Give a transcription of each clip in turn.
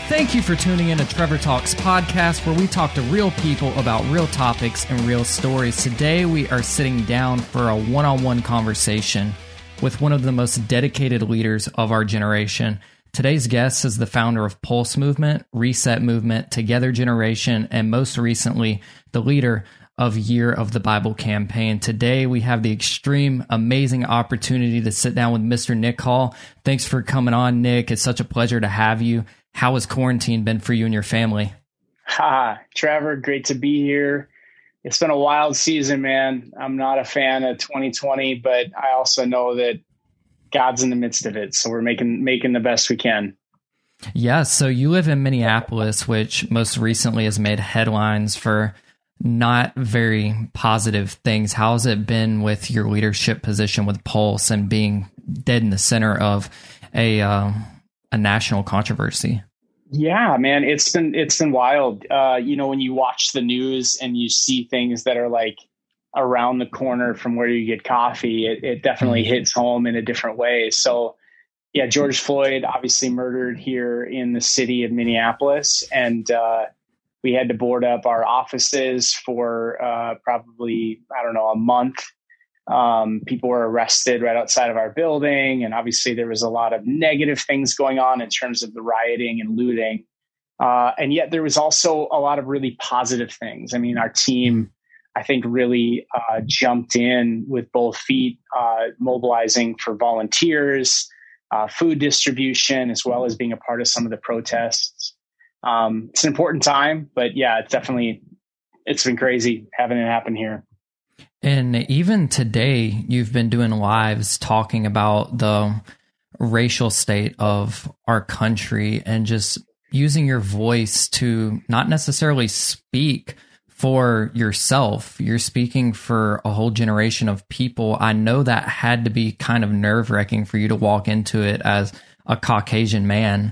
Thank you for tuning in to Trevor Talks podcast, where we talk to real people about real topics and real stories. Today, we are sitting down for a one-on-one conversation with one of the most dedicated leaders of our generation. Today's guest is the founder of Pulse Movement, Reset Movement, Together Generation, and most recently, the leader of Year of the Bible campaign. Today, we have the extreme, amazing opportunity to sit down with Mr. Nick Hall. Thanks for coming on, Nick. It's such a pleasure to have you. How has quarantine been for you and your family? Trevor, great to be here. It's been a wild season, man. I'm not a fan of 2020, but I also know that God's in the midst of it. So we're making the best we can. Yeah. So you live in Minneapolis, which most recently has made headlines for not very positive things. How has it been with your leadership position with Pulse and being dead in the center of a national controversy? Yeah, man, it's been wild. When you watch the news and you see things that are like around the corner from where you get coffee, it definitely hits home in a different way. So yeah, George Floyd obviously murdered here in the city of Minneapolis, and we had to board up our offices for probably, a month. People were arrested right outside of our building. And obviously there was a lot of negative things going on in terms of the rioting and looting. And yet there was also a lot of really positive things. I mean, our team, I think, really jumped in with both feet, mobilizing for volunteers, food distribution, as well as being a part of some of the protests. It's an important time, but yeah, it's been crazy having it happen here. And even today, you've been doing lives talking about the racial state of our country and just using your voice to not necessarily speak for yourself. You're speaking for a whole generation of people. I know that had to be kind of nerve-wracking for you to walk into it as a Caucasian man.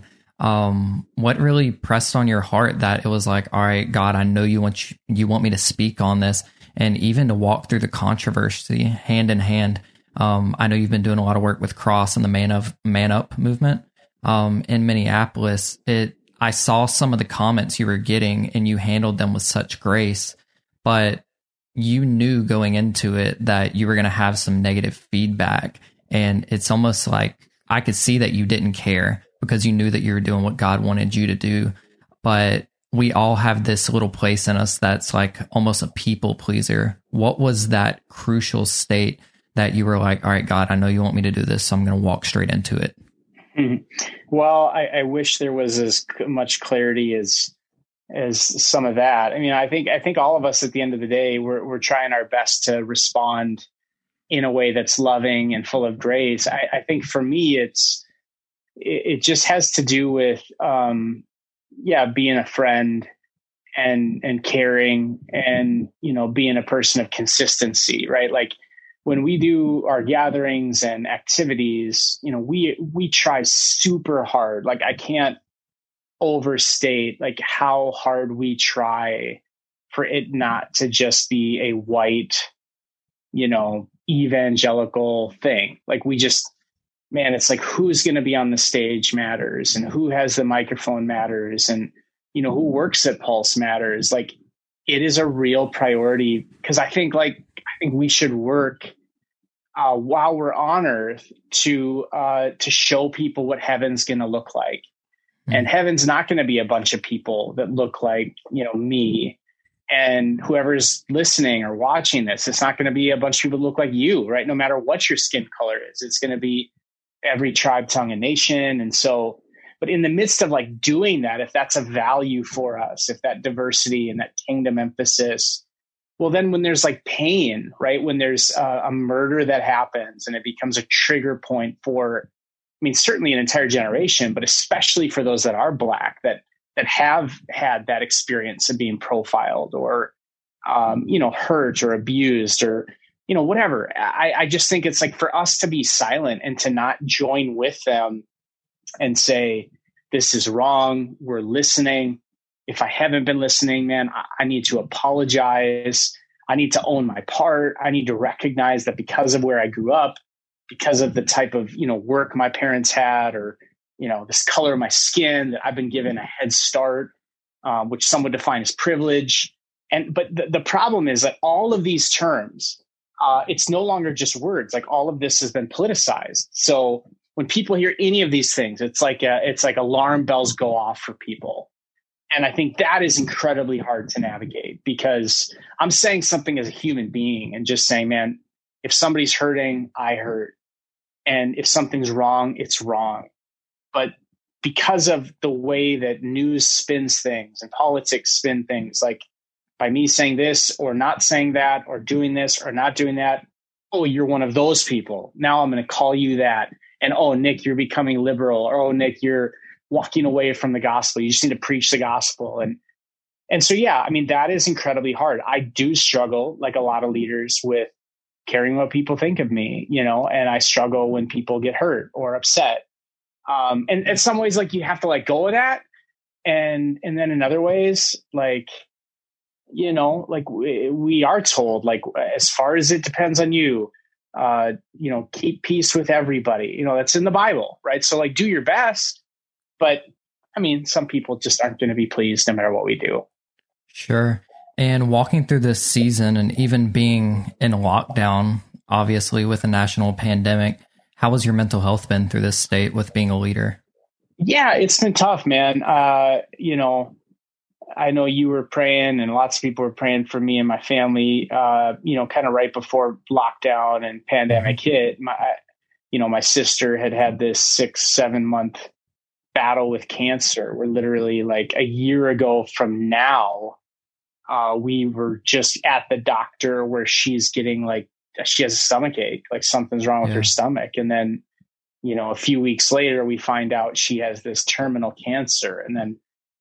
What really pressed on your heart that it was like, all right, God, I know you want me to speak on this, and even to walk through the controversy hand in hand. I know you've been doing a lot of work with Cross and the Man Up movement in Minneapolis. I saw some of the comments you were getting, and you handled them with such grace, but you knew going into it that you were going to have some negative feedback, and it's almost like I could see that you didn't care because you knew that you were doing what God wanted you to do. But we all have this little place in us that's like almost a people pleaser. What was that crucial state that you were like, all right, God, I know you want me to do this, so I'm going to walk straight into it? Well, I wish there was as much clarity as some of that. I mean, I think all of us at the end of the day, we're trying our best to respond in a way that's loving and full of grace. I think for me, it just has to do with, being a friend and caring and, being a person of consistency, right? Like when we do our gatherings and activities, we try super hard. Like I can't overstate like how hard we try for it not to just be a white, evangelical thing. Like it's like who's going to be on the stage matters, and who has the microphone matters, and who works at Pulse matters. Like it is a real priority, because I think we should work while we're on earth to show people what heaven's going to look like. And heaven's not going to be a bunch of people that look like me and whoever's listening or watching this. It's not going to be a bunch of people that look like you, right? No matter what your skin color is, it's going to be every tribe, tongue, and nation. And so, but in the midst of like doing that, if that's a value for us, if that diversity and that kingdom emphasis, well, then when there's like pain, right? When there's a murder that happens and it becomes a trigger point for, certainly an entire generation, but especially for those that are Black, that have had that experience of being profiled or, hurt or abused or, whatever. I just think it's like for us to be silent and to not join with them and say, this is wrong. We're listening. If I haven't been listening, man, I need to apologize. I need to own my part. I need to recognize that because of where I grew up, because of the type of, work my parents had, or, this color of my skin, that I've been given a head start, which some would define as privilege. But the problem is that all of these terms, it's no longer just words. Like all of this has been politicized. So when people hear any of these things, it's like alarm bells go off for people. And I think that is incredibly hard to navigate, because I'm saying something as a human being and just saying, man, if somebody's hurting, I hurt. And if something's wrong, it's wrong. But because of the way that news spins things and politics spin things, like by me saying this or not saying that or doing this or not doing that, oh, you're one of those people. Now I'm going to call you that. And, oh, Nick, you're becoming liberal. Or, oh, Nick, you're walking away from the gospel. You just need to preach the gospel. And so, yeah, I mean, that is incredibly hard. I do struggle, like a lot of leaders, with caring what people think of me, and I struggle when people get hurt or upset. And in some ways, like, you have to let go of that. And then in other ways, like, like we are told, like, as far as it depends on you, keep peace with everybody. That's in the Bible, right? So, like, do your best. But I mean, some people just aren't going to be pleased no matter what we do. Sure. And walking through this season and even being in lockdown, obviously with a national pandemic, how has your mental health been through this state with being a leader? Yeah, it's been tough, man. I know you were praying and lots of people were praying for me and my family, kind of right before lockdown and pandemic hit. My sister had this 6-7 month battle with cancer. We're literally like a year ago from now, we were just at the doctor where she's getting she has a stomach ache, like something's wrong with her stomach. And then, a few weeks later, we find out she has this terminal cancer. And then,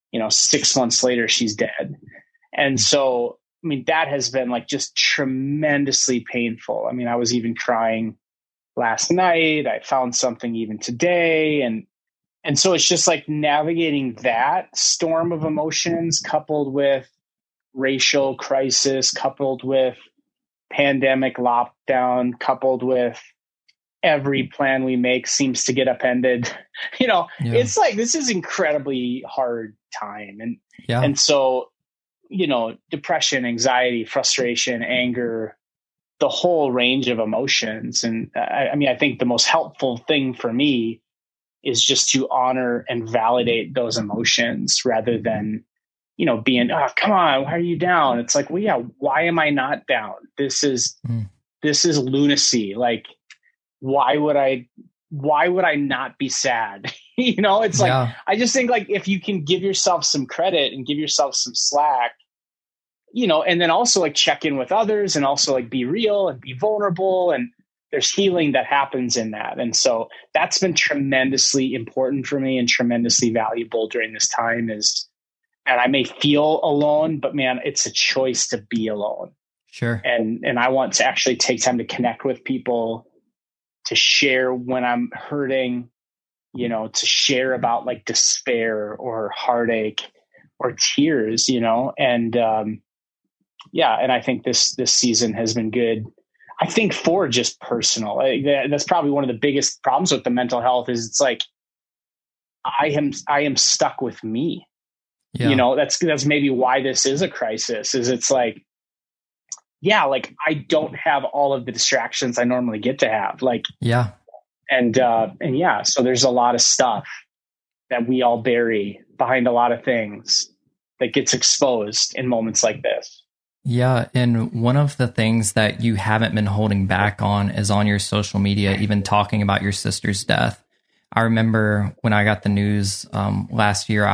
6 months later, she's dead. And so, I mean, that has been like just tremendously painful. I mean, I was even crying last night. I found something even today. And so it's just like navigating that storm of emotions, coupled with racial crisis, coupled with pandemic lockdown, coupled with every plan we make seems to get upended. It's like, this is incredibly hard time. And so, depression, anxiety, frustration, anger, the whole range of emotions. And I think the most helpful thing for me is just to honor and validate those emotions rather than, being, oh, come on, why are you down? It's like, well, yeah, why am I not down? This is lunacy. Like, why would I not be sad? It's like, I just think, like, if you can give yourself some credit and give yourself some slack, and then also like check in with others and also like be real and be vulnerable, and there's healing that happens in that. And so that's been tremendously important for me and tremendously valuable during this time. And I may feel alone, but man, it's a choice to be alone. Sure. And I want to actually take time to connect with people, to share when I'm hurting, to share about like despair or heartache or tears, and and I think this season has been good. I think for just personal, that's probably one of the biggest problems with the mental health is it's like, I am stuck with me. Yeah. That's maybe why this is a crisis, is it's like, yeah, like I don't have all of the distractions I normally get to have. Like, yeah. And so there's a lot of stuff that we all bury behind a lot of things that gets exposed in moments like this. Yeah. And one of the things that you haven't been holding back on is on your social media, even talking about your sister's death. I remember when I got the news last year,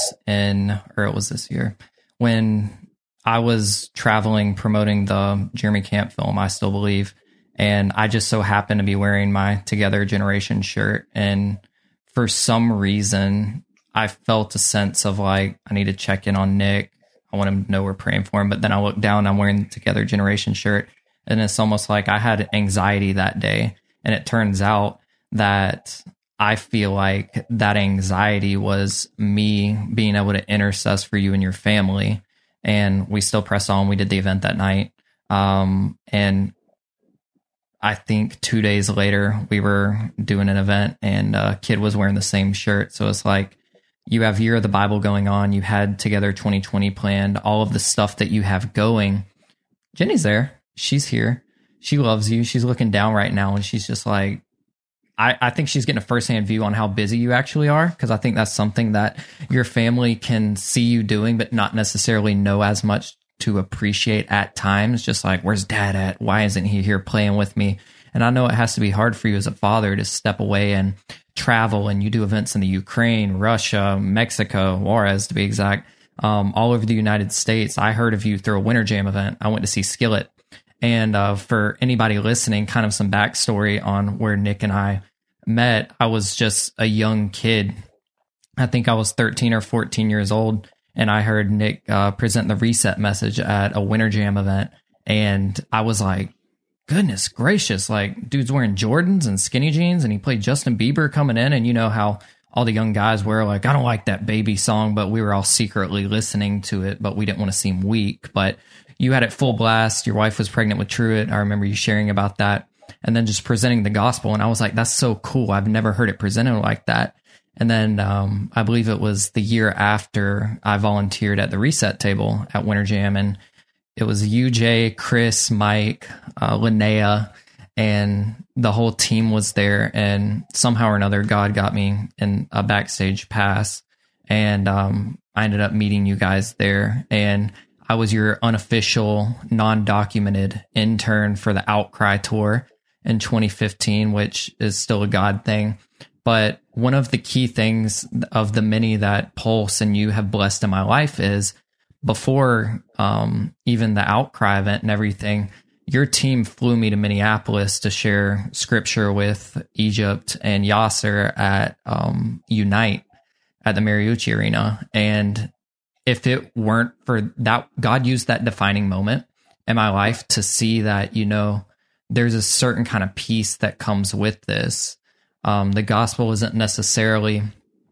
it was this year, when I was traveling promoting the Jeremy Camp film, I Still Believe. And I just so happened to be wearing my Together Generation shirt. And for some reason, I felt a sense of like, I need to check in on Nick. I want him to know we're praying for him. But then I look down, I'm wearing the Together Generation shirt. And it's almost like I had anxiety that day. And it turns out that I feel like that anxiety was me being able to intercess for you and your family. And we still press on. We did the event that night. And I think 2 days later, we were doing an event and a kid was wearing the same shirt. So it's like, you have Year of the Bible going on. You had Together 2020 planned, all of the stuff that you have going. Jenny's there. She's here. She loves you. She's looking down right now. And she's just like, I think she's getting a firsthand view on how busy you actually are. Because I think that's something that your family can see you doing, but not necessarily know as much to appreciate at times. Just like, where's dad at? Why isn't he here playing with me? And I know it has to be hard for you as a father to step away and travel, and you do events in the Ukraine, Russia, Mexico, Juarez to be exact, all over the United States. I heard of you through a Winter Jam event. I went to see Skillet. And for anybody listening, kind of some backstory on where Nick and I met. I was just a young kid. I think I was 13 or 14 years old. And I heard Nick present the reset message at a Winter Jam event. And I was like, goodness gracious, like, dude's wearing Jordans and skinny jeans, and he played Justin Bieber coming in. And you know how all the young guys were like, I don't like that baby song, but we were all secretly listening to it, but we didn't want to seem weak. But you had it full blast. Your wife was pregnant with Truett. I remember you sharing about that, and then just presenting the gospel. And I was like, that's so cool. I've never heard it presented like that. And then I believe it was the year after I volunteered at the reset table at Winter Jam, and it was you, Jay, Chris, Mike, Linnea, and the whole team was there. And somehow or another, God got me in a backstage pass, and I ended up meeting you guys there. And I was your unofficial, non-documented intern for the Outcry tour in 2015, which is still a God thing. But one of the key things of the many that Pulse and you have blessed in my life is, before even the Outcry event and everything, your team flew me to Minneapolis to share scripture with Egypt and Yasser at Unite at the Mariucci Arena. And if it weren't for that, God used that defining moment in my life to see that, you know, there's a certain kind of peace that comes with this. The gospel isn't necessarily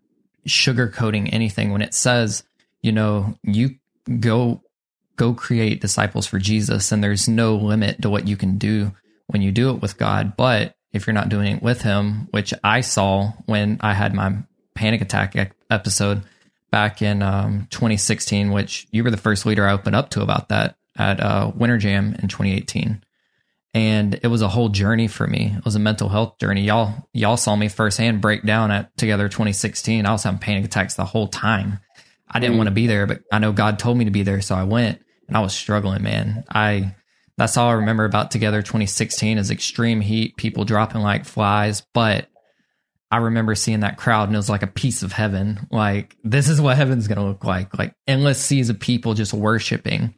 sugarcoating anything when it says, you know, you go create disciples for Jesus, and there's no limit to what you can do when you do it with God. But if you're not doing it with him, which I saw when I had my panic attack episode back in 2016, which you were the first leader I opened up to about that at Winter Jam in 2018. And it was a whole journey for me. It was a mental health journey. Y'all saw me firsthand break down at Together 2016. I was having panic attacks the whole time. I didn't want to be there, but I know God told me to be there, so I went, and I was struggling, man. That's all I remember about Together 2016 is extreme heat, people dropping like flies. But I remember seeing that crowd, and it was like a piece of heaven. Like, this is what heaven's going to look like endless seas of people just worshiping.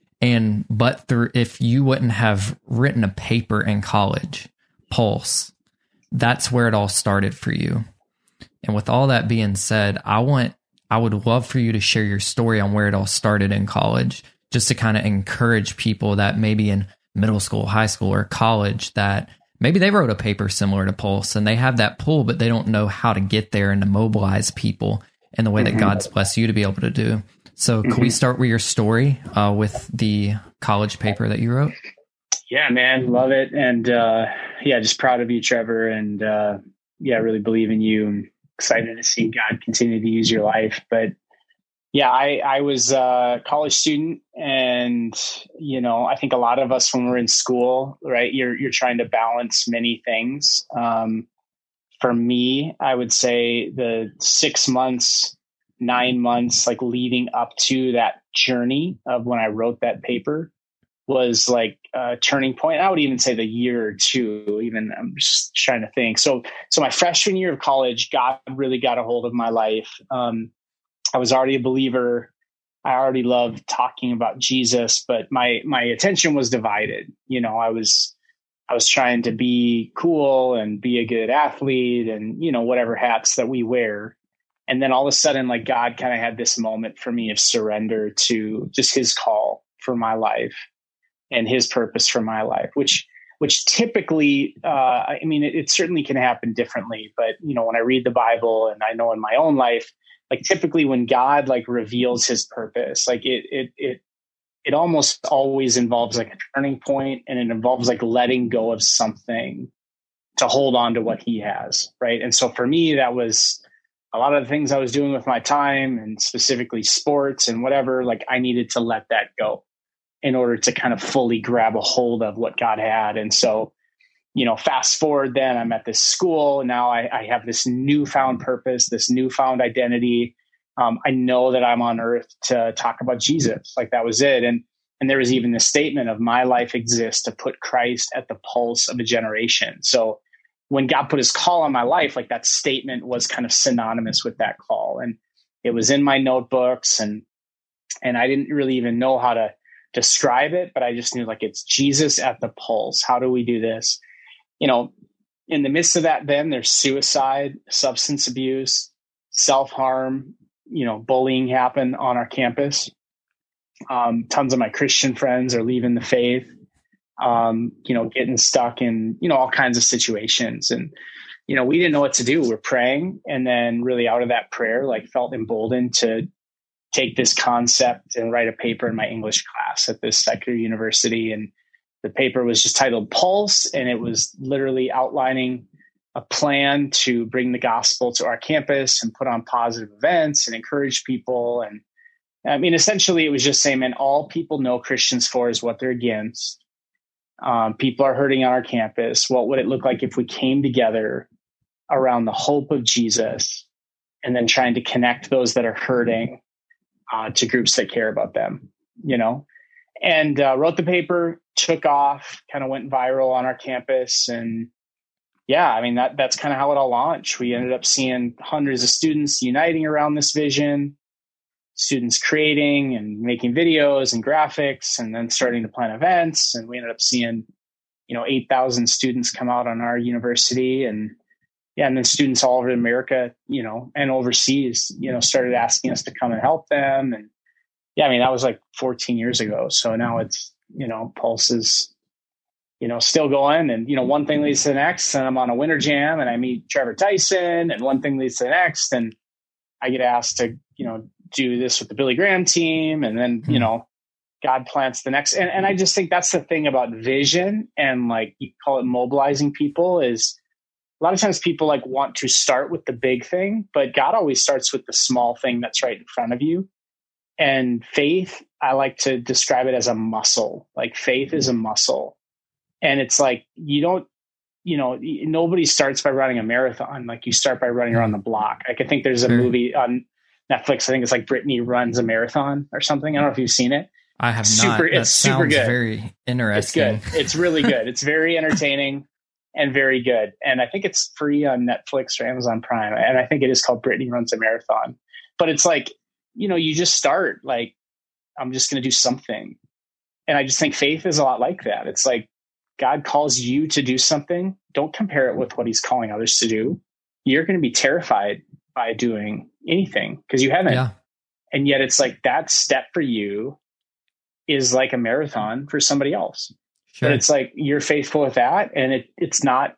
If you wouldn't have written a paper in college, Pulse, that's where it all started for you. And with all that being said, I would love for you to share your story on where it all started in college, just to kind of encourage people that maybe in middle school, high school, or college that maybe they wrote a paper similar to Pulse and they have that pull, but they don't know how to get there and to mobilize people in the way that God's blessed you to be able to do. So can we start with your story with the college paper that you wrote? Yeah, man. Love it. And just proud of you, Trevor. And really believe in you. I'm excited to see God continue to use your life. But yeah, I was a college student, and, you know, I think a lot of us when we're in school, right, you're trying to balance many things. For me, I would say the 6 months, 9 months, like leading up to that journey of when I wrote that paper was like a turning point. I would even say the year or two, even I'm just trying to think. So my freshman year of college, God really got a hold of my life. I was already a believer. I already loved talking about Jesus, but my attention was divided. You know, I was trying to be cool and be a good athlete and, you know, whatever hats that we wear. And then all of a sudden, like, God kind of had this moment for me of surrender to just his call for my life and his purpose for my life, which typically, it certainly can happen differently. But, you know, when I read the Bible and I know in my own life, like typically when God like reveals his purpose, like it it almost always involves like a turning point, and it involves like letting go of something to hold on to what he has. Right. And so for me, that was a lot of the things I was doing with my time, and specifically sports and whatever, like I needed to let that go in order to kind of fully grab a hold of what God had. And so, fast forward, then I'm at this school. Now I have this newfound purpose, this newfound identity. I know that I'm on earth to talk about Jesus. Like that was it. And there was even the statement of my life exists to put Christ at the pulse of a generation. So when God put his call on my life, like that statement was kind of synonymous with that call. And it was in my notebooks, and I didn't really even know how to describe it, but I just knew like it's Jesus at the pulse. How do we do this? In the midst of that, then there's suicide, substance abuse, self-harm, bullying happen on our campus. Tons of my Christian friends are leaving the faith, getting stuck in, all kinds of situations. And, we didn't know what to do. We're praying. And then really out of that prayer, like felt emboldened to take this concept and write a paper in my English class at this secular university. And the paper was just titled Pulse. And it was literally outlining a plan to bring the gospel to our campus and put on positive events and encourage people. And I mean, essentially it was just saying, man, all people know Christians for is what they're against. People are hurting on our campus. What would it look like if we came together around the hope of Jesus, and then trying to connect those that are hurting to groups that care about them, and wrote the paper, took off, kind of went viral on our campus. And yeah, I mean, that's kind of how it all launched. We ended up seeing hundreds of students uniting around this vision, students creating and making videos and graphics, and then starting to plan events. And we ended up seeing, 8,000 students come out on our university. And then students all over America, and overseas, started asking us to come and help them. And yeah, I mean, that was like 14 years ago. So now it's, Pulse is, still going, and, one thing leads to the next, and I'm on a winter jam and I meet Trevor Tyson, and one thing leads to the next, and I get asked to, do this with the Billy Graham team. And then, God plants the next. And I just think that's the thing about vision, and like you call it mobilizing people, is a lot of times people like want to start with the big thing, but God always starts with the small thing that's right in front of you. And faith, I like to describe it as a muscle. Like faith is a muscle. And it's like, nobody starts by running a marathon. Like you start by running around the block. Like I think there's a movie on Netflix. I think it's like Brittany Runs a Marathon or something. I don't know if you've seen it. I have not. It's super good. Very interesting. It's good. It's really good. It's very entertaining and very good. And I think it's free on Netflix or Amazon Prime. And I think it is called Brittany Runs a Marathon. But it's like, you just start like, I'm just going to do something. And I just think faith is a lot like that. It's like God calls you to do something. Don't compare it with what he's calling others to do. You're going to be terrified by doing anything because you haven't. Yeah. And yet it's like that step for you is like a marathon for somebody else. Sure. But it's like you're faithful with that. And it's not,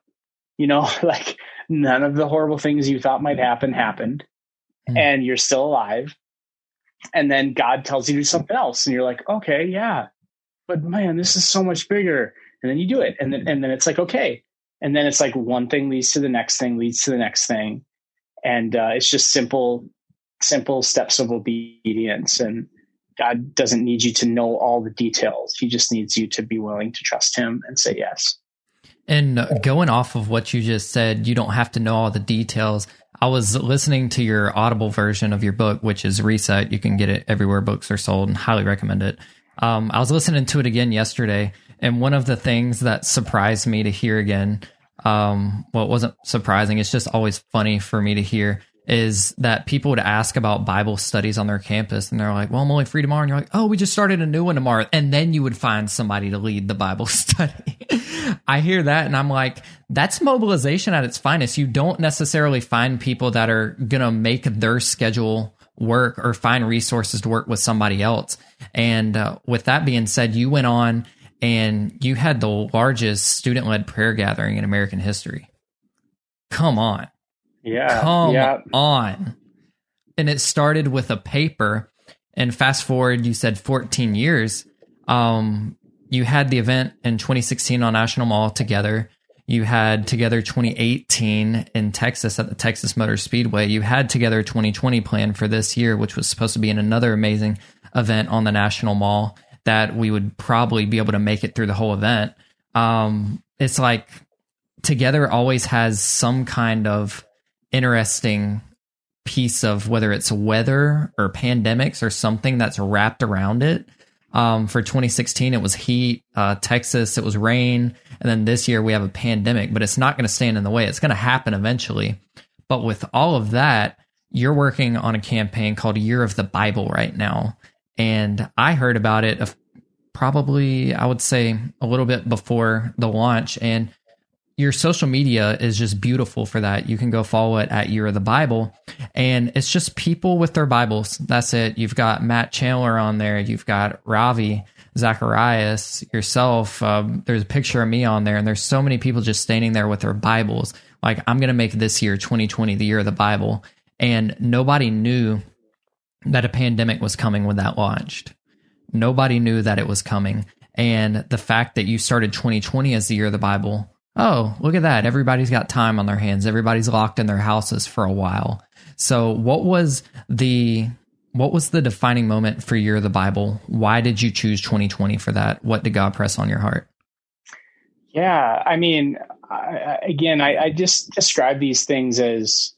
like none of the horrible things you thought might happen happened. And you're still alive. And then God tells you to do something else. And you're like, okay, yeah. But man, this is so much bigger. And then you do it. And then it's like, okay. And then it's like one thing leads to the next thing, leads to the next thing. And it's just simple steps of obedience. And God doesn't need you to know all the details. He just needs you to be willing to trust him and say yes. And going off of what you just said, you don't have to know all the details. I was listening to your Audible version of your book, which is Reset. You can get it everywhere books are sold, and highly recommend it. I was listening to it again yesterday, and one of the things that surprised me to hear again, well, it wasn't surprising, it's just always funny for me to hear, is that people would ask about Bible studies on their campus, and they're like, well, I'm only free tomorrow. And you're like, oh, we just started a new one tomorrow. And then you would find somebody to lead the Bible study. I hear that, and I'm like, that's mobilization at its finest. You don't necessarily find people that are going to make their schedule work or find resources to work with somebody else. And with that being said, you went on and you had the largest student-led prayer gathering in American history. Come on. Yeah. Come on. And it started with a paper, and fast forward, you said 14 years. You had the event in 2016 on National Mall Together. You had Together 2018 in Texas at the Texas Motor Speedway. You had Together 2020 planned for this year, which was supposed to be in another amazing event on the National Mall that we would probably be able to make it through the whole event. It's like Together always has some kind of interesting piece of whether it's weather or pandemics or something that's wrapped around it. For 2016, it was heat. Texas, it was rain. And then this year we have a pandemic, but it's not going to stand in the way. It's going to happen eventually. But with all of that, you're working on a campaign called Year of the Bible right now. And I heard about it probably, I would say, a little bit before the launch. And your social media is just beautiful for that. You can go follow it at Year of the Bible. And it's just people with their Bibles. That's it. You've got Matt Chandler on there. You've got Ravi Zacharias, yourself. There's a picture of me on there. And there's so many people just standing there with their Bibles. Like, I'm going to make this year, 2020, the Year of the Bible. And nobody knew that a pandemic was coming when that launched. Nobody knew that it was coming. And the fact that you started 2020 as the Year of the Bible, oh, look at that. Everybody's got time on their hands. Everybody's locked in their houses for a while. So what was the defining moment for Year of the Bible? Why did you choose 2020 for that? What did God press on your heart? Yeah, I mean, I just describe these things as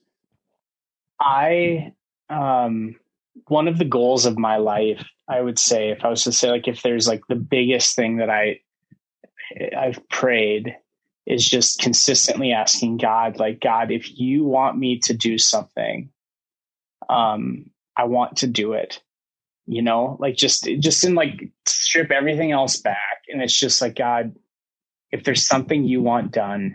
one of the goals of my life, I would say, if I was to say, like, if there's like the biggest thing that I've prayed, is just consistently asking God, like, God, if you want me to do something, I want to do it, like just in, like, strip everything else back. And it's just like, God, if there's something you want done,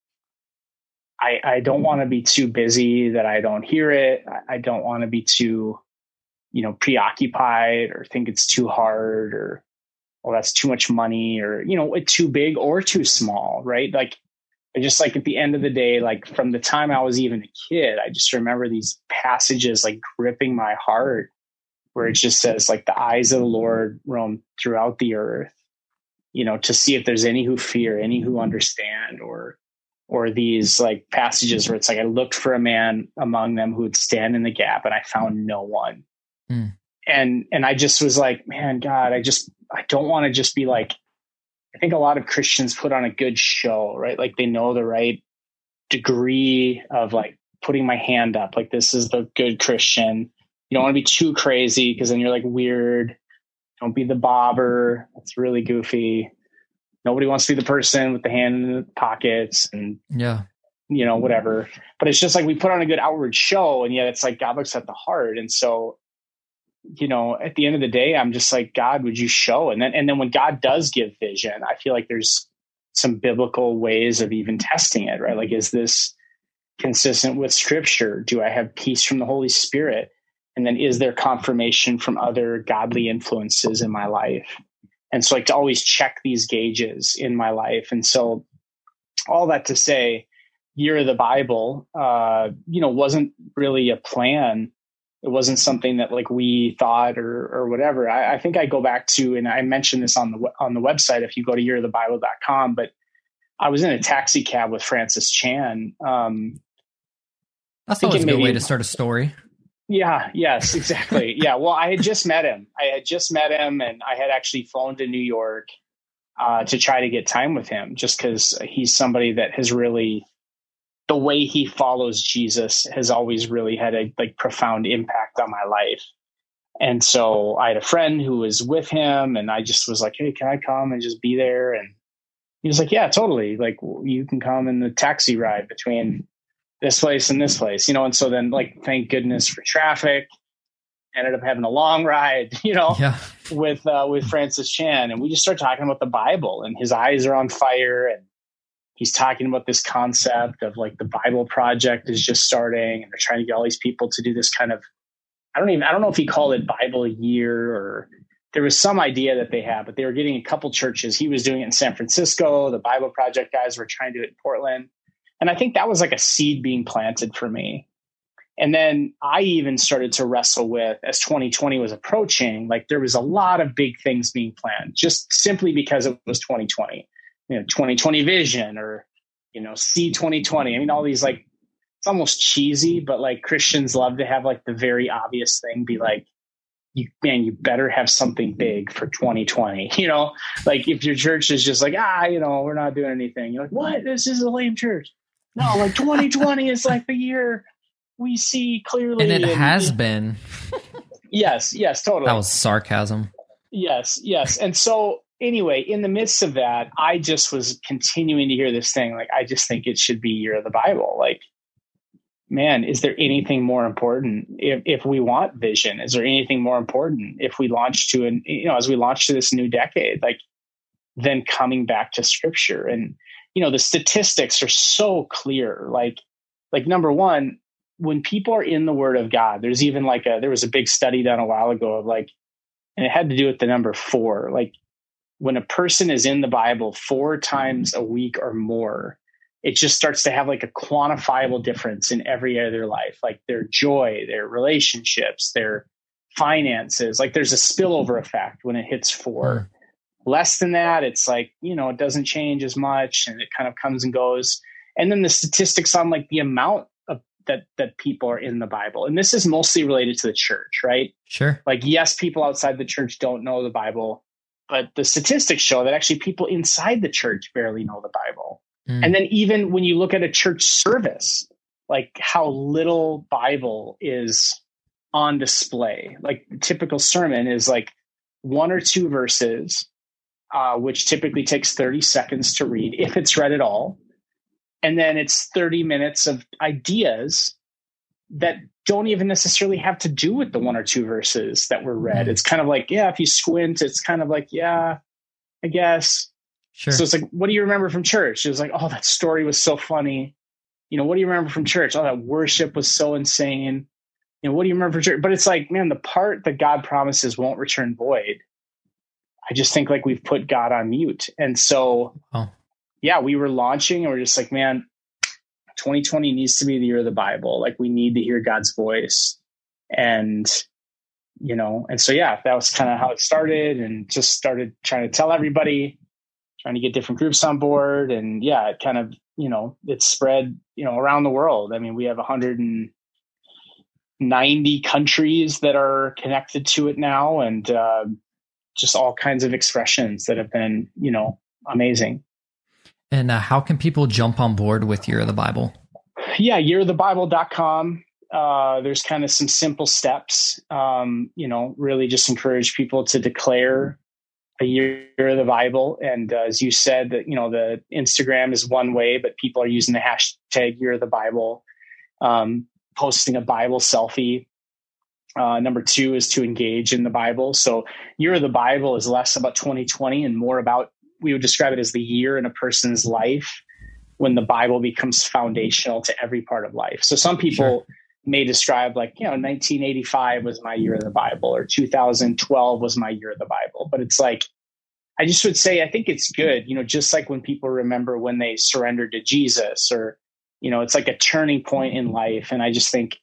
I don't want to be too busy that I don't hear it. I don't want to be too, preoccupied or think it's too hard or, well, that's too much money or, too big or too small. Right. Like, I just, like, at the end of the day, like, from the time I was even a kid, I just remember these passages, like, gripping my heart, where it just says, like, the eyes of the Lord roam throughout the earth, to see if there's any who fear, any who understand, or these, like, passages where it's like, I looked for a man among them who would stand in the gap, and I found no one. And I just was like, man, God, I don't want to just be like, I think a lot of Christians put on a good show, right? Like, they know the right degree of, like, putting my hand up, like, this is the good Christian. You don't want to be too crazy because then you're, like, weird. Don't be the bobber. That's really goofy. Nobody wants to be the person with the hand in the pockets and, whatever. But it's just like, we put on a good outward show, and yet it's like God looks at the heart. And so, at the end of the day, I'm just like, God, would you show? And then when God does give vision, I feel like there's some biblical ways of even testing it, right? Like, is this consistent with Scripture? Do I have peace from the Holy Spirit? And then is there confirmation from other godly influences in my life? And so, like, to always check these gauges in my life. And so all that to say, Year of the Bible, wasn't really a plan. It wasn't something that, like, we thought or whatever. I think I go back to, and I mentioned this on the website, if you go to yearofthebible.com, but I was in a taxi cab with Francis Chan. That's always a good way to start a story. Yeah. Yes, exactly. Yeah. Well, I had just met him. And I had actually flown to New York to try to get time with him, just because he's somebody that has really, the way he follows Jesus has always really had a, like, profound impact on my life. And so I had a friend who was with him, and I just was like, hey, can I come and just be there? And he was like, yeah, totally. Like, you can come in the taxi ride between this place and this place, And so then, like, thank goodness for traffic, ended up having a long ride, with Francis Chan. And we just started talking about the Bible, and his eyes are on fire, and he's talking about this concept of, like, the Bible Project is just starting, and they're trying to get all these people to do this kind of, I don't know if he called it Bible year, or there was some idea that they had, but they were getting a couple churches. He was doing it in San Francisco. The Bible Project guys were trying to do it in Portland. And I think that was like a seed being planted for me. And then I even started to wrestle with, as 2020 was approaching, like there was a lot of big things being planned just simply because it was 2020, 2020 vision, or, see 2020. I mean, all these, like, it's almost cheesy, but like Christians love to have like the very obvious thing be like, you better have something big for 2020. Like if your church is just like, we're not doing anything. You're like, what? This is a lame church. No, like 2020 is like the year we see clearly. And it has been. Yes, totally. That was sarcasm. Yes. And so anyway, in the midst of that, I just was continuing to hear this thing. Like, I just think it should be Year of the Bible. Like, man, is there anything more important if we want vision? Is there anything more important if we launch to as we launch to this new decade, like, than coming back to Scripture? And, the statistics are so clear. Like number one, when people are in the Word of God, there's even there was a big study done a while ago of like, and it had to do with the number 4. Like, when a person is in the Bible 4 times a week or more, it just starts to have like a quantifiable difference in every area of their life, like their joy, their relationships, their finances. Like, there's a spillover effect when it hits 4. Less than that, it's like, it doesn't change as much, and it kind of comes and goes. And then the statistics on like the amount of that people are in the Bible. And this is mostly related to the church, right? Sure. Like, yes, people outside the church don't know the Bible, but the statistics show that actually people inside the church barely know the Bible. And then even when you look at a church service, like how little Bible is on display. Like, the typical sermon is like 1 or 2 verses, which typically takes 30 seconds to read, if it's read at all. And then it's 30 minutes of ideas that don't even necessarily have to do with the 1 or 2 verses that were read. It's kind of like, if you squint, it's kind of like, I guess. Sure. So it's like, what do you remember from church? It was like, oh, that story was so funny. What do you remember from church? Oh, that worship was so insane. What do you remember from church? But it's like, man, the part that God promises won't return void. I just think like we've put God on mute. And so, we were launching and we're just like, man, 2020 needs to be the year of the Bible. Like, we need to hear God's voice. And, and so, that was kind of how it started, and just started trying to tell everybody, trying to get different groups on board. And it kind of, it spread, around the world. I mean, we have 190 countries that are connected to it now, and just all kinds of expressions that have been, amazing. And how can people jump on board with Year of the Bible? Yeah, yearofthebible.com. There's kind of some simple steps, really just encourage people to declare a year of the Bible. And as you said, that, the Instagram is one way, but people are using the hashtag Year of the Bible, posting a Bible selfie. Number 2 is to engage in the Bible. So Year of the Bible is less about 2020 and more about, we would describe it as the year in a person's life when the Bible becomes foundational to every part of life. So some people may describe like, 1985 was my year of the Bible, or 2012 was my year of the Bible. But it's like, I just would say, I think it's good, just like when people remember when they surrendered to Jesus, or, it's like a turning point in life. And I just think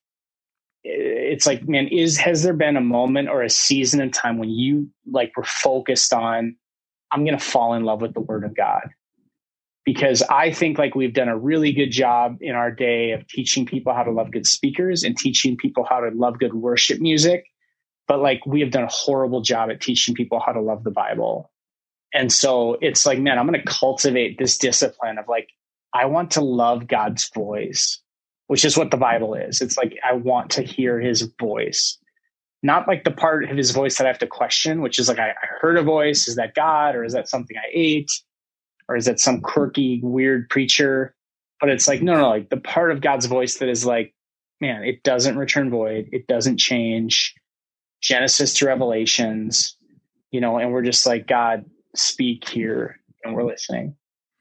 it's like, man, has there been a moment or a season in time when you like were focused on, I'm going to fall in love with the Word of God? Because I think like we've done a really good job in our day of teaching people how to love good speakers and teaching people how to love good worship music. But like, we have done a horrible job at teaching people how to love the Bible. And so it's like, man, I'm going to cultivate this discipline of like, I want to love God's voice, which is what the Bible is. It's like, I want to hear his voice, not like the part of his voice that I have to question, which is like, I heard a voice. Is that God, or is that something I ate? Or is that some quirky, weird preacher? But it's like, no, like the part of God's voice that is like, man, it doesn't return void. It doesn't change. Genesis to Revelations, and we're just like, God, speak here, and we're listening.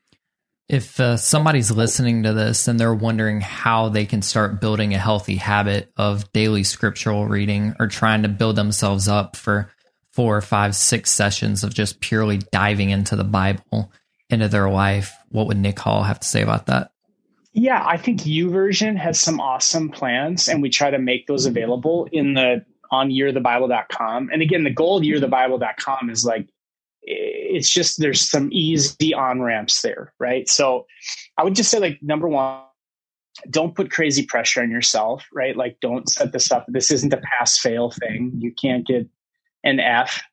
If somebody's listening to this and they're wondering how they can start building a healthy habit of daily scriptural reading, or trying to build themselves up for 4, 5, 6 sessions of just purely diving into the Bible, into their life, what would Nick Hall have to say about that? Yeah, I think YouVersion has some awesome plans, and we try to make those available on yearthebible.com. And again, the goal of yearthebible.com is like, it's just, there's some easy on ramps there, right? So I would just say, like, number one, don't put crazy pressure on yourself, right? Like, don't set this up. This isn't a pass fail thing. You can't get an F,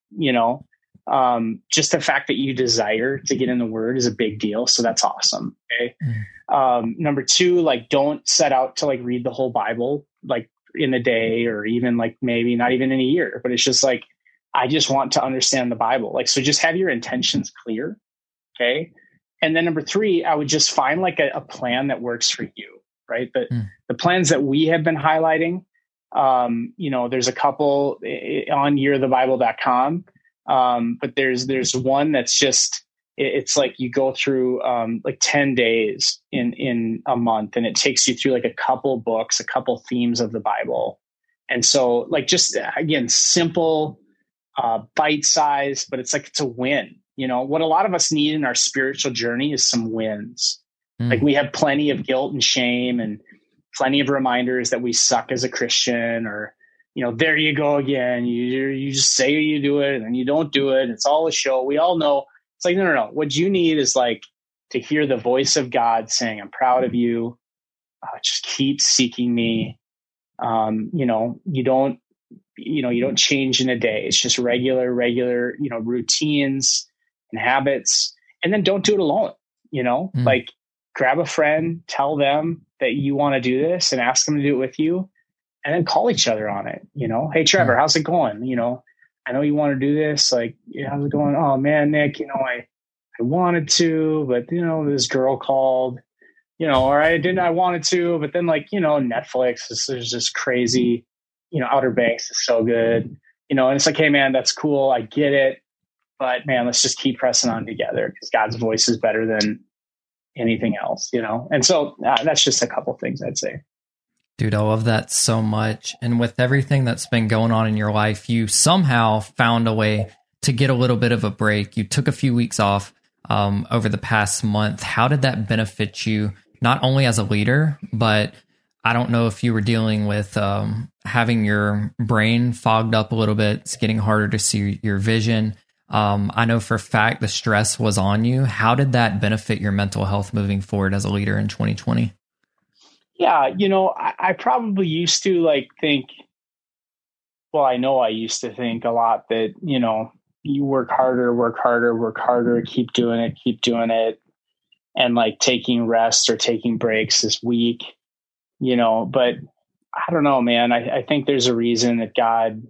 just the fact that you desire to get in the word is a big deal. So that's awesome. Okay. Number two, like, don't set out to like read the whole Bible, like in a day, or even like maybe not even in a year, but it's just like, I just want to understand the Bible. Like, so just have your intentions clear. Okay. And then number three, I would just find like a plan that works for you, right? The plans that we have been highlighting, there's a couple on yearthebible.com. But there's one that's just, it's like you go through, like 10 days in a month, and it takes you through like a couple books, a couple themes of the Bible. And so, like, just again, simple, bite size, but it's like, it's a win. What a lot of us need in our spiritual journey is some wins. Like, we have plenty of guilt and shame and plenty of reminders that we suck as a Christian, or, there you go again. You just say you do it and then you don't do it. It's all a show. We all know. It's like, no. What you need is like to hear the voice of God saying, I'm proud of you. Just keep seeking me. You don't change in a day. It's just regular, routines and habits. And then don't do it alone. Like, grab a friend, tell them that you want to do this and ask them to do it with you. And then call each other on it. Hey, Trevor, how's it going? I know you want to do this. Like, how's it going? Oh man, Nick, I wanted to, but this girl called, or I wanted to, but then Netflix is just crazy. Outer Banks is so good, and it's like, hey man, that's cool. I get it. But man, let's just keep pressing on together, because God's voice is better than anything else, And so that's just a couple things I'd say. Dude, I love that so much. And with everything that's been going on in your life, you somehow found a way to get a little bit of a break. You took a few weeks off over the past month. How did that benefit you, not only as a leader, but I don't know if you were dealing with having your brain fogged up a little bit. It's getting harder to see your vision. I know for a fact the stress was on you. How did that benefit your mental health moving forward as a leader in 2020? Yeah, I probably used to I know I used to think a lot that, you work harder, keep doing it. And like taking rest or taking breaks is weak, but I don't know, man. I think there's a reason that God,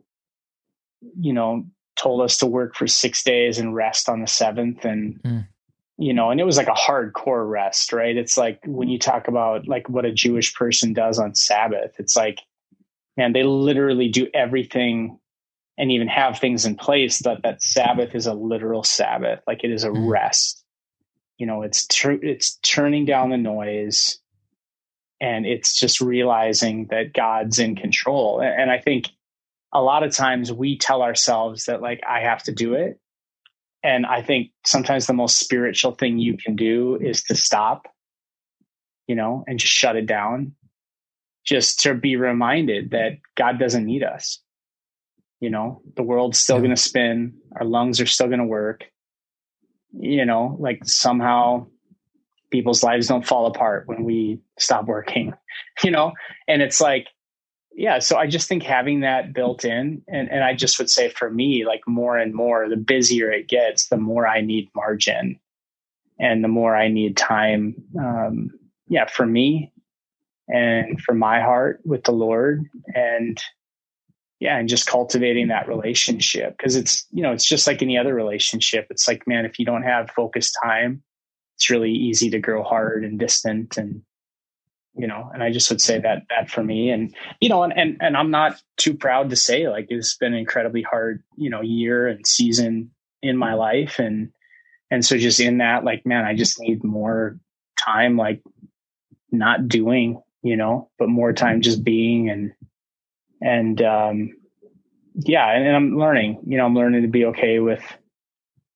told us to work for 6 days and rest on the seventh. And, and it was like a hardcore rest, right? It's like when you talk about like what a Jewish person does on Sabbath, it's like, man, they literally do everything and even have things in place that Sabbath is a literal Sabbath. Like, it is a rest, it's turning down the noise, and it's just realizing that God's in control. And I think a lot of times we tell ourselves that, like, I have to do it. And I think sometimes the most spiritual thing you can do is to stop, and just shut it down, just to be reminded that God doesn't need us. The world's still going to spin. Our lungs are still going to work. Like, somehow people's lives don't fall apart when we stop working, and it's like, yeah. So I just think having that built in, and I just would say for me, like, more and more, the busier it gets, the more I need margin and the more I need time. For me and for my heart with the Lord, and just cultivating that relationship. Cause it's just like any other relationship. It's like, man, if you don't have focused time, it's really easy to grow hard and distant, and I just would say that for me, and I'm not too proud to say, like, it's been an incredibly hard, year and season in my life. And so just in that, like, man, I just need more time, like, not doing, but more time just being, and I'm learning, I'm learning to be okay with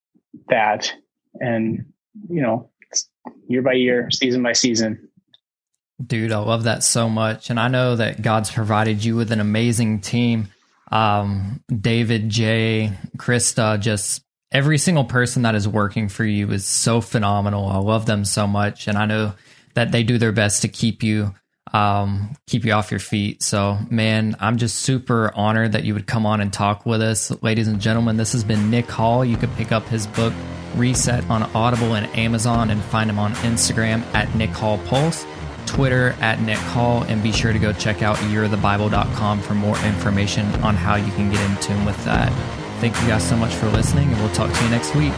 that. And, year by year, season by season. Dude, I love that so much. And I know that God's provided you with an amazing team. David, Jay, Krista, just every single person that is working for you is so phenomenal. I love them so much. And I know that they do their best to keep you off your feet. So, man, I'm just super honored that you would come on and talk with us. Ladies and gentlemen, this has been Nick Hall. You can pick up his book, Reset, on Audible and Amazon, and find him on Instagram at Nick Hall Pulse, Twitter at Nick Hall, and be sure to go check out you'rethebible.com for more information on how you can get in tune with that. Thank you guys so much for listening, and we'll talk to you next week.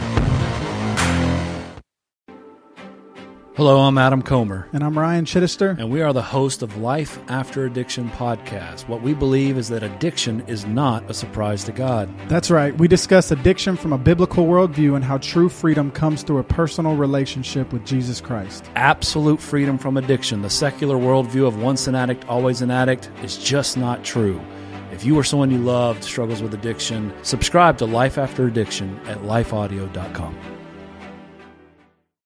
Hello, I'm Adam Comer. And I'm Ryan Chittister. And we are the host of Life After Addiction podcast. What we believe is that addiction is not a surprise to God. That's right. We discuss addiction from a biblical worldview and how true freedom comes through a personal relationship with Jesus Christ. Absolute freedom from addiction. The secular worldview of once an addict, always an addict is just not true. If you or someone you loved struggles with addiction, subscribe to Life After Addiction at lifeaudio.com.